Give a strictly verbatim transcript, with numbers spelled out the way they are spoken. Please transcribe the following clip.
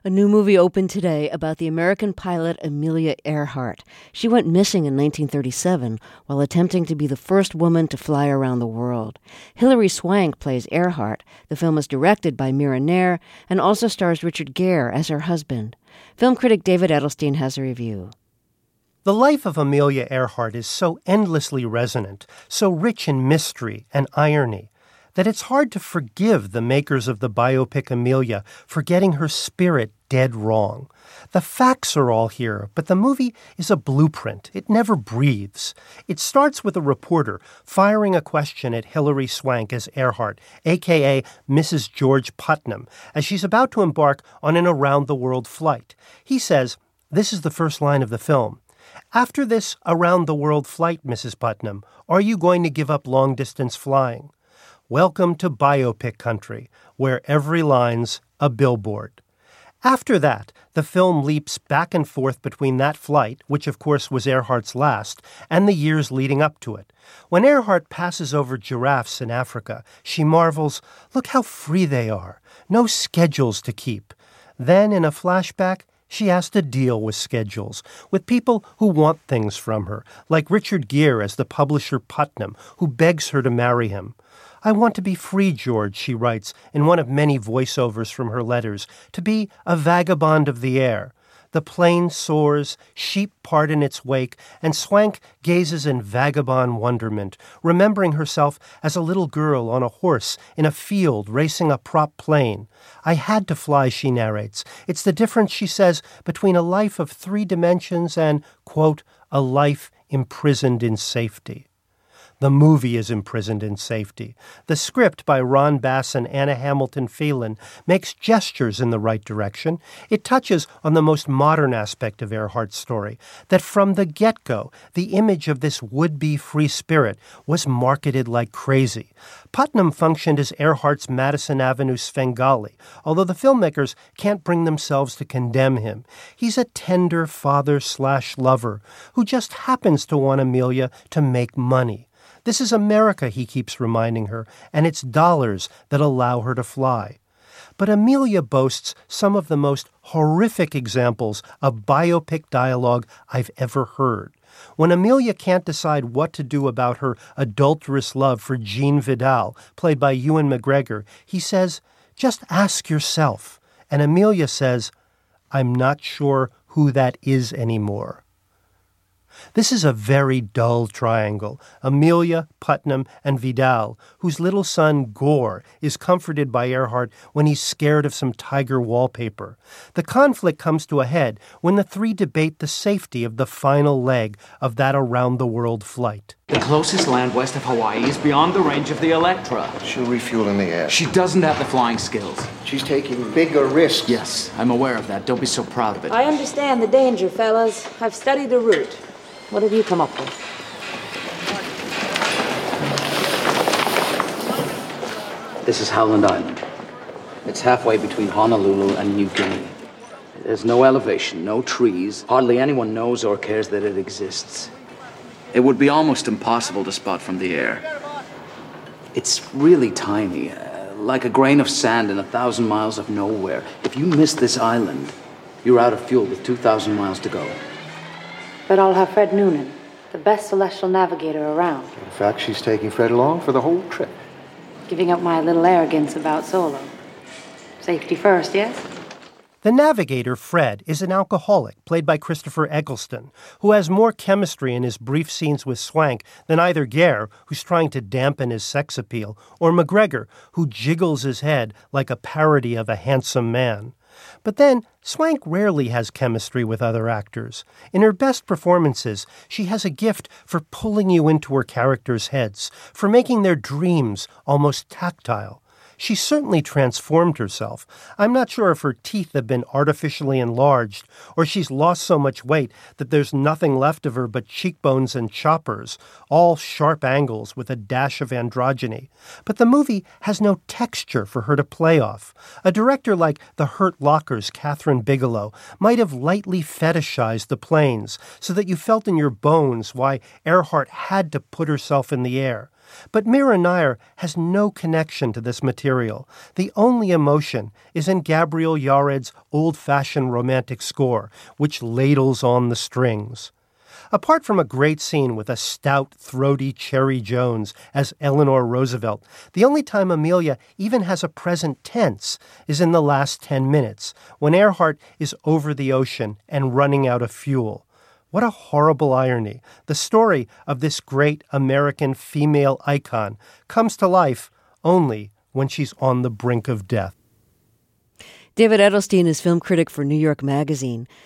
A new movie opened today about the American pilot Amelia Earhart. She went missing in nineteen thirty-seven while attempting to be the first woman to fly around the world. Hilary Swank plays Earhart. The film is directed by Mira Nair and also stars Richard Gere as her husband. Film critic David Edelstein has a review. The life of Amelia Earhart is so endlessly resonant, so rich in mystery and irony, that it's hard to forgive the makers of the biopic Amelia for getting her spirit dead wrong. The facts are all here, but the movie is a blueprint. It never breathes. It starts with a reporter firing a question at Hilary Swank as Earhart, a k a. Missus George Putnam, as she's about to embark on an around-the-world flight. He says, this is the first line of the film. After this around-the-world flight, Missus Putnam, are you going to give up long-distance flying? Welcome to biopic country, where every line's a billboard. After that, the film leaps back and forth between that flight, which of course was Earhart's last, and the years leading up to it. When Earhart passes over giraffes in Africa, she marvels, look how free they are, no schedules to keep. Then, in a flashback, she has to deal with schedules, with people who want things from her, like Richard Gere as the publisher Putnam, who begs her to marry him. I want to be free, George, she writes in one of many voiceovers from her letters, to be a vagabond of the air. The plane soars, sheep part in its wake, and Swank gazes in vagabond wonderment, remembering herself as a little girl on a horse in a field racing a prop plane. I had to fly, she narrates. It's the difference, she says, between a life of three dimensions and, quote, a life imprisoned in safety. The movie is imprisoned in safety. The script by Ron Bass and Anna Hamilton Phelan makes gestures in the right direction. It touches on the most modern aspect of Earhart's story, that from the get-go, the image of this would-be free spirit was marketed like crazy. Putnam functioned as Earhart's Madison Avenue Svengali, although the filmmakers can't bring themselves to condemn him. He's a tender father-slash-lover who just happens to want Amelia to make money. This is America, he keeps reminding her, and it's dollars that allow her to fly. But Amelia boasts some of the most horrific examples of biopic dialogue I've ever heard. When Amelia can't decide what to do about her adulterous love for Jean Vidal, played by Ewan McGregor, he says, just ask yourself. And Amelia says, I'm not sure who that is anymore. This is a very dull triangle, Amelia, Putnam, and Vidal, whose little son, Gore, is comforted by Earhart when he's scared of some tiger wallpaper. The conflict comes to a head when the three debate the safety of the final leg of that around-the-world flight. The closest land west of Hawaii is beyond the range of the Electra. She'll refuel in the air. She doesn't have the flying skills. She's taking bigger risks. Yes, I'm aware of that. Don't be so proud of it. I understand the danger, fellas. I've studied the route. What have you come up with? This is Howland Island. It's halfway between Honolulu and New Guinea. There's no elevation, no trees. Hardly anyone knows or cares that it exists. It would be almost impossible to spot from the air. It's really tiny, uh, like a grain of sand in a thousand miles of nowhere. If you miss this island, you're out of fuel with two thousand miles to go. But I'll have Fred Noonan, the best celestial navigator around. In fact, she's taking Fred along for the whole trip. Giving up my little arrogance about solo. Safety first, yes? The navigator, Fred, is an alcoholic, played by Christopher Eccleston, who has more chemistry in his brief scenes with Swank than either Gere, who's trying to dampen his sex appeal, or McGregor, who jiggles his head like a parody of a handsome man. But then, Swank rarely has chemistry with other actors. In her best performances, she has a gift for pulling you into her characters' heads, for making their dreams almost tactile. She certainly transformed herself. I'm not sure if her teeth have been artificially enlarged, or she's lost so much weight that there's nothing left of her but cheekbones and choppers, all sharp angles with a dash of androgyny. But the movie has no texture for her to play off. A director like The Hurt Locker's Catherine Bigelow might have lightly fetishized the planes so that you felt in your bones why Earhart had to put herself in the air. But Mira Nair has no connection to this material. The only emotion is in Gabriel Yared's old-fashioned romantic score, which ladles on the strings. Apart from a great scene with a stout, throaty Cherry Jones as Eleanor Roosevelt, the only time Amelia even has a present tense is in the last ten minutes, when Earhart is over the ocean and running out of fuel. What a horrible irony. The story of this great American female icon comes to life only when she's on the brink of death. David Edelstein is film critic for New York Magazine.